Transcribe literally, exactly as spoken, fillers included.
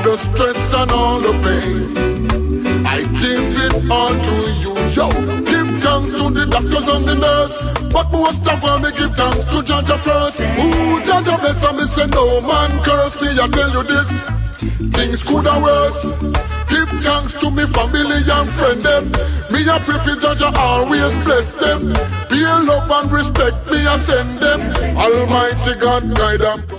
the stress and all the pain. I give it all to you, yo. Give thanks to the doctors and the nurse, but most of all me give thanks to Jaja first. Ooh, Jaja bless and me say no man curse me. I tell you this, things could have worse. Give thanks to me family and friend them. Me a pray for Jaja always bless them. Be love and respect me I send them. Almighty God guide them.